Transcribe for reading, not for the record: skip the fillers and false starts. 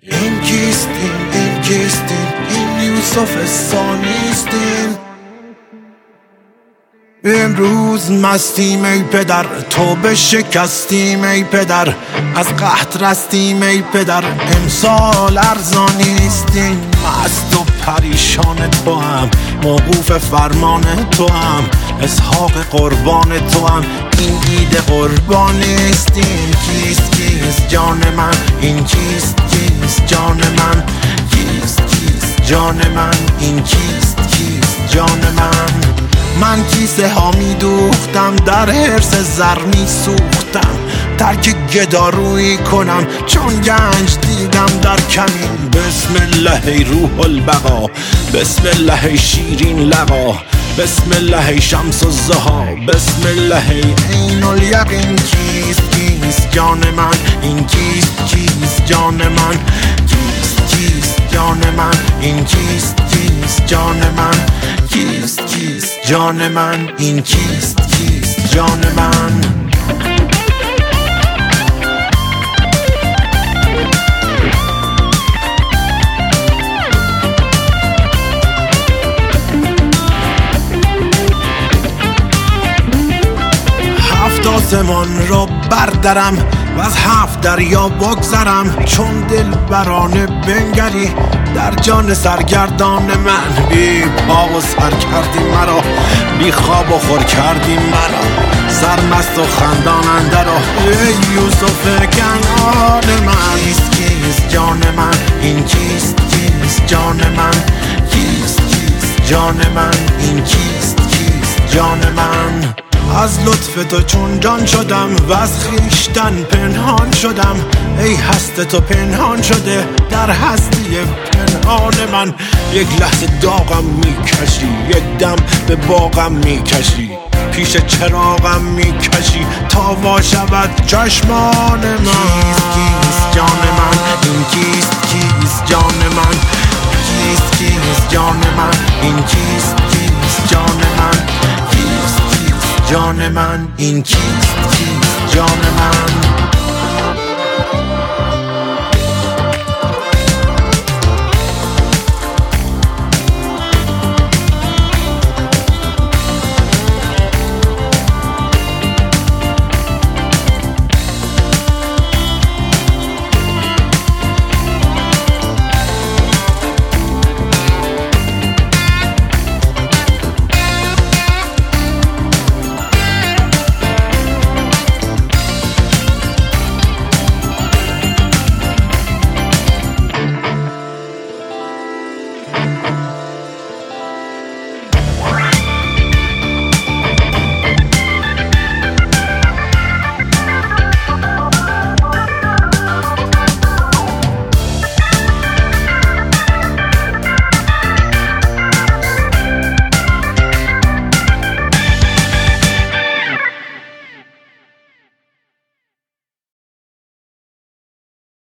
این کیستیم، این کیستیم، این یوسف ثانیستیم. امروز مستیم ای پدر، توبه شکستیم ای پدر، از قحط رستیم ای پدر، امسال ارزانیستیم. مست و پریشان تو هم، موقوف فرمان تو هم، اسحاق قربان تو هم، این عید قربانیستیم. کیست کیست جان من، این کیست کیست جان من، کیست کیست جان من، این کیست کیست جان من. من کیسه ها می دوختم، در حرص زر می سوختم، ترک گدارویی کنم چون گنج دیدم در کمین. بسم الله ای روح البقا، بسم الله ای شیرین لقا، بسم الله ای شمس الضحی، بسم الله ای عین الیقین. کیست کیست جان من، این کیست کیست جان من، کیست کیست جان من، این کیست کیست جان من، کیست کیست جان من، این کیست کیست جان من. هفت آسمان را بردرم و از 7 دریا بگذرم، چون دل برانه بنگری در جان سرگردان من. بی پا و سر کردی مرا، بی خواب و خور کردی مرا، سرمست و خندان اندر ای یوسف کنعان من. کیست کیست جان من، این کیست کیست جان من، کیست کیست جان من، این کیست کیست جان من. از لطف تو چون جان شدم و از خویشتن پنهان شدم، ای هست تو پنهان شده در هستی پنهان من. یک لحظه داغم میکشی، یک دم به باغم میکشی، پیش چراغم میکشی تا وا شود چشمان من. کیست کیست جان من، این کیست کیست جان من، کیست کیست جان من، این کیست کیست جان من، کیست کیست جان من، این کیست کیست جان من.